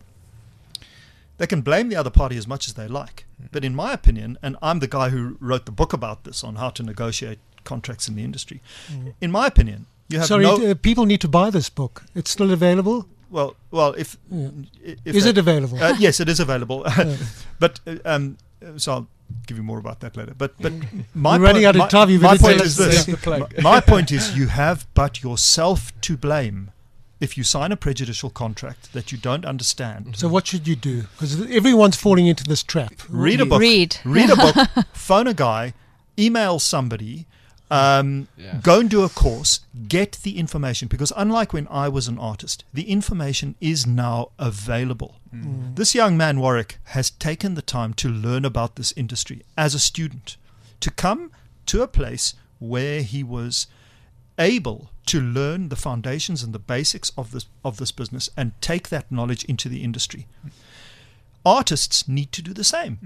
they can blame the other party as much as they like. Mm. But in my opinion, and I'm the guy who wrote the book about this on how to negotiate contracts in the industry, mm. in my opinion, you have Sorry, no... uh, people need to buy this book. It's still available? Well, well, if... Yeah. if is they, it available? Uh, yes, it is available. Yeah. But, uh, um, so I'll give you more about that later. But but my We're running point, out of time. You my, my point us is this. my, my point is you have but yourself to blame if you sign a prejudicial contract that you don't understand. So what should you do? Because everyone's falling into this trap. Read a book. Read. Read a book. Phone a guy. Email somebody. Um, Yeah. Go and do a course, get the information, because unlike when I was an artist, the information is now available. Mm. This young man, Warwick, has taken the time to learn about this industry as a student, to come to a place where he was able to learn the foundations and the basics of this of this business and take that knowledge into the industry. Artists need to do the same.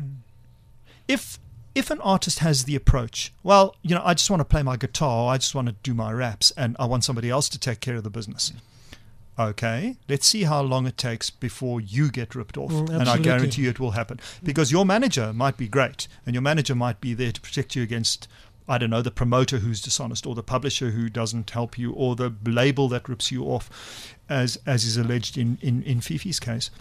If if an artist has the approach, well, you know, I just want to play my guitar, or I just want to do my raps, and I want somebody else to take care of the business. Okay, let's see how long it takes before you get ripped off. Mm, and I absolutely. guarantee you it will happen. Because your manager might be great, and your manager might be there to protect you against, I don't know, the promoter who's dishonest, or the publisher who doesn't help you, or the label that rips you off, as as is alleged in, in, in Fifi's case.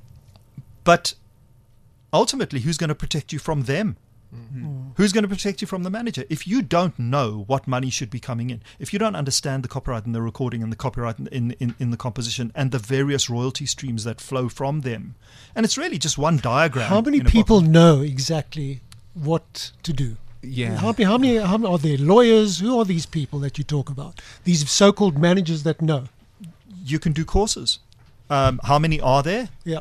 But ultimately, who's going to protect you from them? Mm. Who's going to protect you from the manager? If you don't know what money should be coming in, if you don't understand the copyright in the recording and the copyright in, in, in, in the composition and the various royalty streams that flow from them, and it's really just one diagram. How many in a people book. know exactly what to do? Yeah. How many, how many, how many are there lawyers? Who are these people that you talk about? These so-called managers that know. You can do courses. Um, how many are there? Yeah.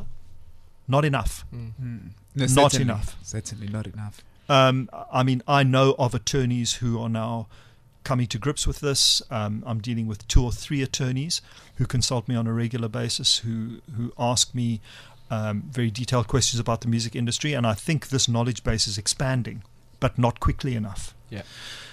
Not enough. No, Not certainly- enough. Certainly not enough. Um, I mean, I know of attorneys who are now coming to grips with this. Um, I'm dealing with two or three attorneys who consult me on a regular basis, who who ask me um, very detailed questions about the music industry, and I think this knowledge base is expanding, but not quickly enough. Yeah.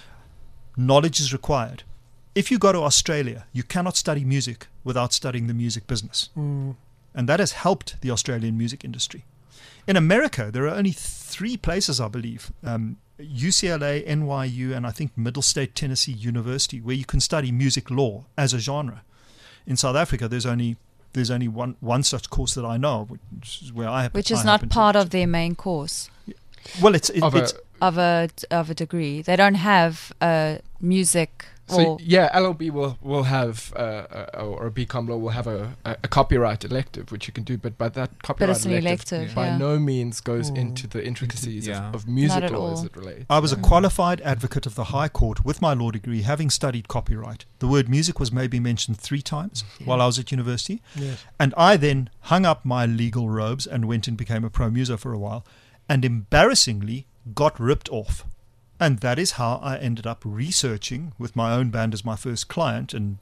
Knowledge is required. If you go to Australia, you cannot study music without studying the music business. Mm. And that has helped the Australian music industry. In America, there are only three places, I believe, um, U C L A, N Y U, and I think Middle State Tennessee University, where you can study music law as a genre. In South Africa, there's only there's only one, one such course that I know of, which is where I happen. Which is I not happen to- part of their main course Well, it's it, Of a- it's of a of a degree. They don't have a music So or yeah, L L B will will have uh, uh, or a B Com law will have a, a, a copyright elective which you can do, but by that copyright it's an elective, by yeah. no means goes Mm. into the intricacies Yeah. of, of music at law as all. it relates. I was a Mm. qualified advocate of the High Court with my law degree, having studied copyright. The word music was maybe mentioned three times while I was at university. Yes. And I then hung up my legal robes and went and became a pro muso for a while, and embarrassingly got ripped off. And that is how I ended up researching with my own band as my first client, and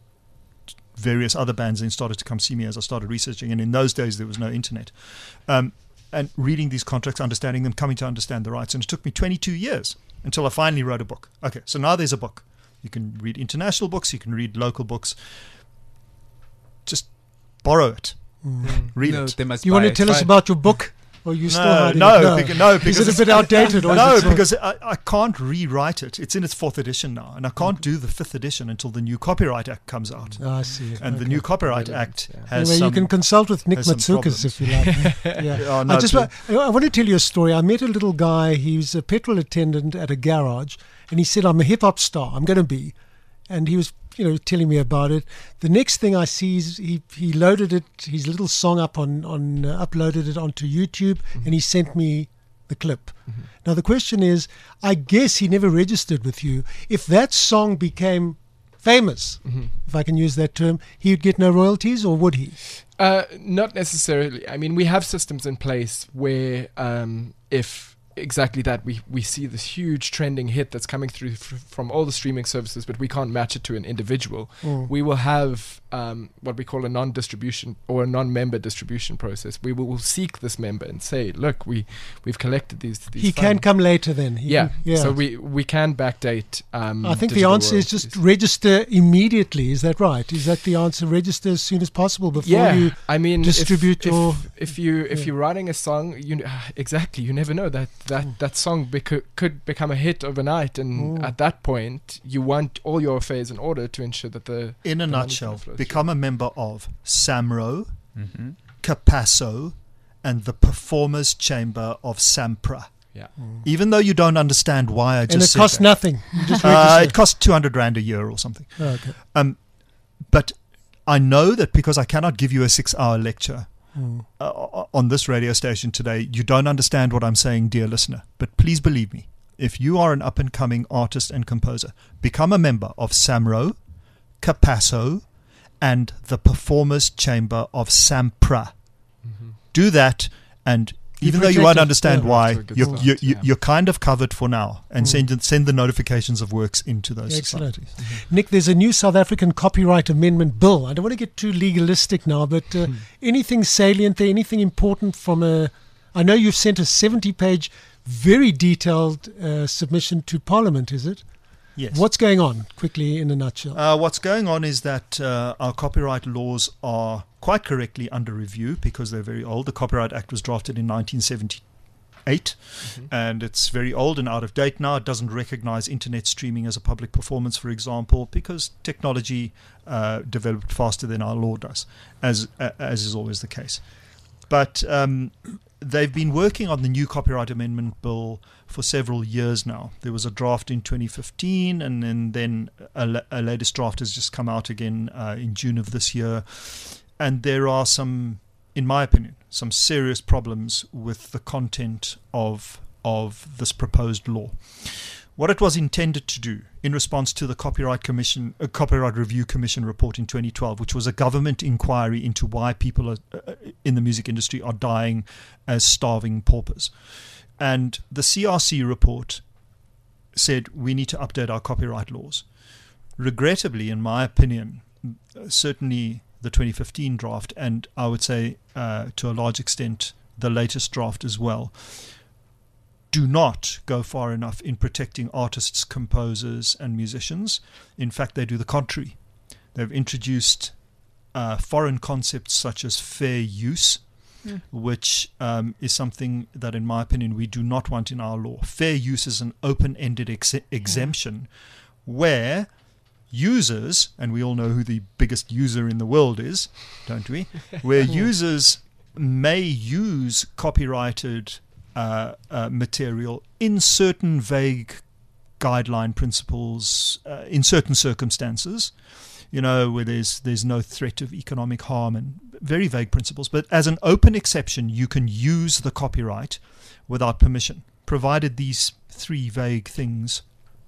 various other bands then started to come see me as I started researching. And in those days, there was no internet. Um, and reading these contracts, understanding them, coming to understand the rights. And it took me twenty-two years until I finally wrote a book. Okay, so now there's a book. You can read international books, you can read local books. Just borrow it. Mm. Read no, it. they must You buy want to it. tell us Fine. about your book? Or you still No, hiding no, it? No. because, no, because Is it a bit outdated? Or no, is it so- because I, I can't rewrite it. It's in its fourth edition now, and I can't do the fifth edition until the new Copyright Act comes out. Ah, I see. And the Okay. new Copyright Brilliant, Act yeah. has Anyway, some. you can consult with Nick has some Matsoukas if you like. yeah. Oh, no, I just to- wa- I want to tell you a story. I met a little guy. He was a petrol attendant at a garage, and he said, "I'm a hip hop star. I'm going to be." And he was, you know, telling me about it. The next thing I see is he he loaded it, his little song up on on uh, uploaded it onto YouTube, Mm-hmm. and he sent me the clip. Now the question is, I guess he never registered with you. If that song became famous, Mm-hmm. if I can use that term, he would get no royalties, or would he? Uh, not necessarily. I mean, we have systems in place where um, if exactly that, we, we see this huge trending hit that's coming through f- from all the streaming services, but we can't match it to an individual. Mm. We will have um, what we call a non-distribution or a non-member distribution process. We will we'll seek this member and say, look, we, we've collected these, these He can funds. come later then. He Yeah. can- yeah. So we, we can backdate. Um, I think the digital answer is just royalties. register immediately. Is that right? Is that the answer? Register as soon as possible before yeah, you. I mean, distribute if, your- if, if you if yeah. you're writing a song, you kn- exactly you never know that that Mm. that song beco- could become a hit overnight, and Mm. at that point, you want all your affairs in order to ensure that the in a the money nutshell, flows through. become a member of SAMRO, Mhm. Capasso, and the Performers Chamber of SAMPRA. yeah. Even though you don't understand why I just And it said costs that. nothing. You just Uh, register. it costs two hundred rand a year or something. Oh, okay. Um, but I know that because I cannot give you a six-hour lecture Mm. uh, on this radio station today, you don't understand what I'm saying, dear listener. But please believe me, if you are an up-and-coming artist and composer, become a member of SAMRO, Capasso, and the Performers Chamber of SAMPRA. Mm-hmm. Do that, and You're even though you won't protected. understand Yeah. why, That's a good you're, start, you're, you're, yeah. you're kind of covered for now, and Mm. send send the notifications of works into those Excellent. societies. Nick, there's a new South African copyright amendment bill. I don't want to get too legalistic now, but uh, anything salient there, anything important from a... I know you've sent a seventy-page, very detailed uh, submission to Parliament, is it? Yes. What's going on, quickly, in a nutshell? Uh, what's going on is that uh, our copyright laws are quite correctly under review because they're very old. The Copyright Act was drafted in nineteen seventy-eight, Mm-hmm. and it's very old and out of date now. It doesn't recognize internet streaming as a public performance, for example, because technology uh, developed faster than our law does, as uh, as is always the case. But um, they've been working on the new copyright amendment bill for several years now. There was a draft in twenty fifteen, and then, then a, la- a latest draft has just come out again uh, in June of this year. And there are some, in my opinion, some serious problems with the content of of this proposed law. What it was intended to do in response to the Copyright Commission, uh, Copyright Review Commission report in twenty twelve, which was a government inquiry into why people are, uh, in the music industry are dying as starving paupers. And the C R C report said we need to update our copyright laws. Regrettably, in my opinion, certainly the twenty fifteen draft, and I would say uh, to a large extent the latest draft as well, do not go far enough in protecting artists, composers, and musicians. In fact, they do the contrary. They've introduced uh, foreign concepts such as fair use, Mm. which um, is something that, in my opinion, we do not want in our law. Fair use is an open-ended ex- exemption where users, and we all know who the biggest user in the world is, don't we? Where users may use copyrighted uh, uh, material in certain vague guideline principles, uh, in certain circumstances, you know, where there's there's no threat of economic harm, and very vague principles. But as an open exception, you can use the copyright without permission, provided these three vague things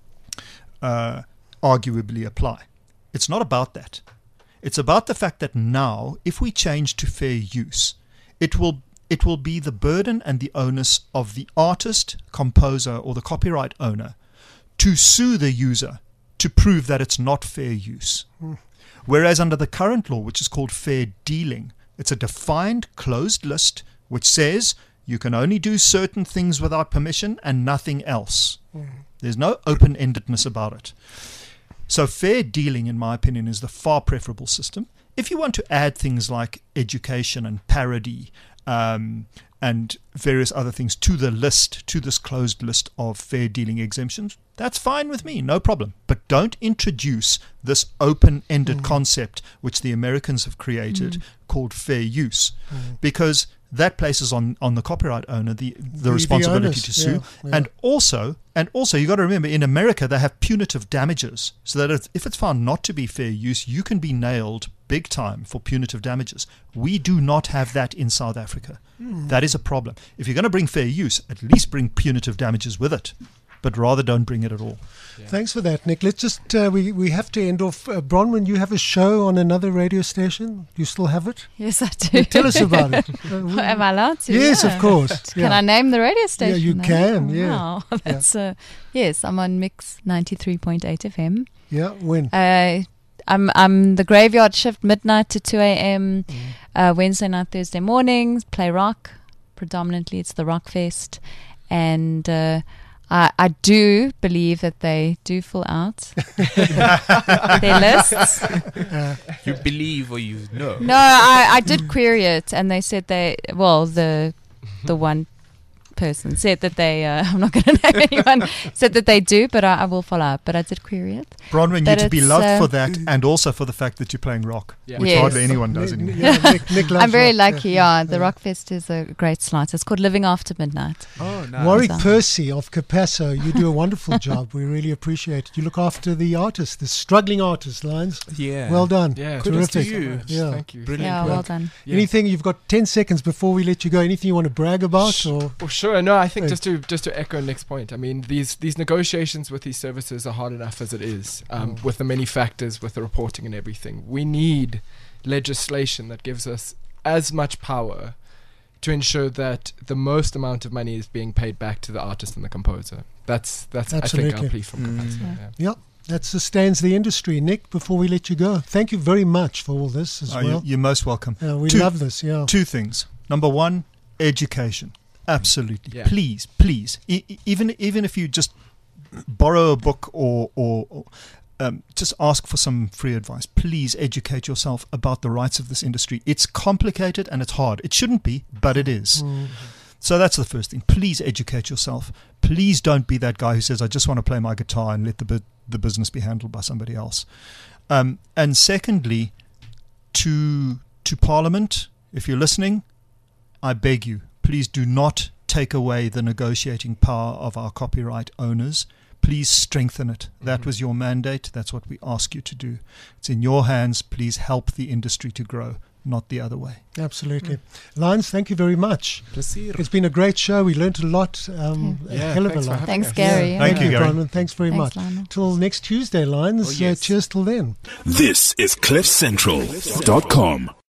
uh, arguably apply. It's not about that. It's about the fact that now, if we change to fair use, it will it will be the burden and the onus of the artist, composer, or the copyright owner to sue the user to prove that it's not fair use. Mm. Whereas under the current law, which is called fair dealing, it's a defined closed list which says you can only do certain things without permission and nothing else. Mm. There's no open-endedness about it. So fair dealing, in my opinion, is the far preferable system. If you want to add things like education and parody um, and various other things to the list, to this closed list of fair dealing exemptions, that's fine with me, no problem. But don't introduce this open-ended Mm. concept which the Americans have created Mm. called fair use, Mm. because that places on, on the copyright owner the, the, The- responsibility the onus, to sue. yeah, yeah. And also, and also, you got to remember, in America they have punitive damages, so that if, if it's found not to be fair use, you can be nailed big time for punitive damages. We do not have that in South Africa. Mm. That is a problem. If you're going to bring fair use, at least bring punitive damages with it, but rather don't bring it at all. Thanks for that, Nick. Let's just, uh, we, we have to end off. Uh, Bronwyn, you have a show on another radio station. You still have it? Yes, I do. Tell us about it. Uh, we- Am I allowed to? yes, Yeah. of course. Can yeah. I name the radio station? you though? can, Oh, yeah. Wow. That's, uh, yes, I'm on Mix ninety-three point eight F M. Yeah, when? Uh, I'm I'm the graveyard shift, midnight to two a.m. Mm. Uh, Wednesday night, Thursday mornings. Play rock. Predominantly, it's the Rock Fest, and uh, I I do believe that they do fill out their lists. Uh, You believe or you know? No, I I did query it, and they said they well the the one person said that they uh, I'm not going to name anyone said that they do, but I, I will follow up. But I did query it. Bronwyn, That you're to be it's, loved uh, for that, and also for the fact that you're playing rock, Yeah. which Yes. hardly anyone does Nick- anymore. yeah, Nick, Nick loves I'm very rock, lucky. Yeah, the Yeah. Rockfest is a great slot. It's called Living After Midnight. Oh, nice. Warwick Awesome. Percy of Capasso, you do a wonderful job. We really appreciate it. You look after the artists, the struggling artists, Lines. Yeah. Well done. Yeah, Kudos Terrific. to you. Yeah. Thank you. Brilliant Yeah, work. well done. Yeah. Anything, you've got ten seconds before we let you go. Anything you want to brag about? Sh- Or Oh, sure. Sure. No, I think Hey. just to just to echo Nick's point. I mean, these these negotiations with these services are hard enough as it is, um, Mm. with the many factors, with the reporting and everything. We need legislation that gives us as much power to ensure that the most amount of money is being paid back to the artist and the composer. That's that's I think Absolutely. our plea from Mm. Kapatsima. Yeah. Yep. That sustains the industry. Nick, before we let you go, thank you very much for all this as Oh, well. you, you're most welcome. Uh, we Two- love this, yeah. Two things. Number one, education. Absolutely. Yeah. Please, please. E- e- even even if you just borrow a book or or, or um, just ask for some free advice. Please educate yourself about the rights of this industry. It's complicated and it's hard. It shouldn't be, but it is. Mm. So that's the first thing. Please educate yourself. Please don't be that guy who says, I just want to play my guitar and let the bu- the business be handled by somebody else. Um, and secondly, to to Parliament, if you're listening, I beg you, please do not take away the negotiating power of our copyright owners. Please strengthen it. That Mhm. was your mandate. That's what we ask you to do. It's in your hands. Please help the industry to grow, not the other way. Absolutely. Lions, thank you very much. Pleasure. It's been a great show. We learned a lot, um, a Yeah, hell of a thanks for lot. having Thanks, us. Gary. Thank you, Gary. Bronwyn. Thanks very Thanks, much. Lionel. Till next Tuesday, Lions. Oh, yes. uh, cheers till then. This is cliff central dot com.